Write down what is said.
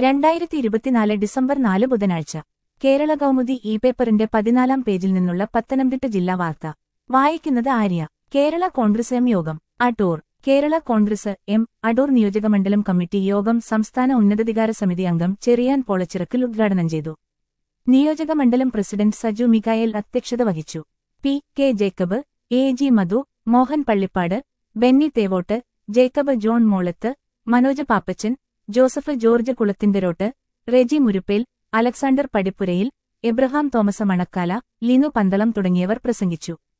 2024 December 4 ബുധനാഴ്ച കേരള കൗമുദി പേപ്പറിന്റെ 14-ാം പേജിൽ നിന്നുള്ള പത്തനംതിട്ട ജില്ലാ വാർത്ത വായിക്കുന്നത് ആര്യ. കേരള കോൺഗ്രസ് എം യോഗം അടൂർ. കേരള കോൺഗ്രസ് എം അടൂർ നിയോജകമണ്ഡലം കമ്മിറ്റി യോഗം സംസ്ഥാന ഉന്നതാധികാര സമിതി അംഗം ചെറിയാൻ പോളച്ചിറക്കൽ ഉദ്ഘാടനം ചെയ്തു. നിയോജകമണ്ഡലം പ്രസിഡന്റ് സജു മികായേൽ അധ്യക്ഷത വഹിച്ചു. P. K. Jacob, A. G. Madhu, Mohan Pallippad, Benny Thevott, Jacob John Molath, Manoj Pappachan, Joseph George Kulathinterott, Reji Muruppel, Alexander Padippurayil, Abraham Thomas Manakkala, Linu Pandalam തുടങ്ങിയവർ പ്രസംഗിച്ചു.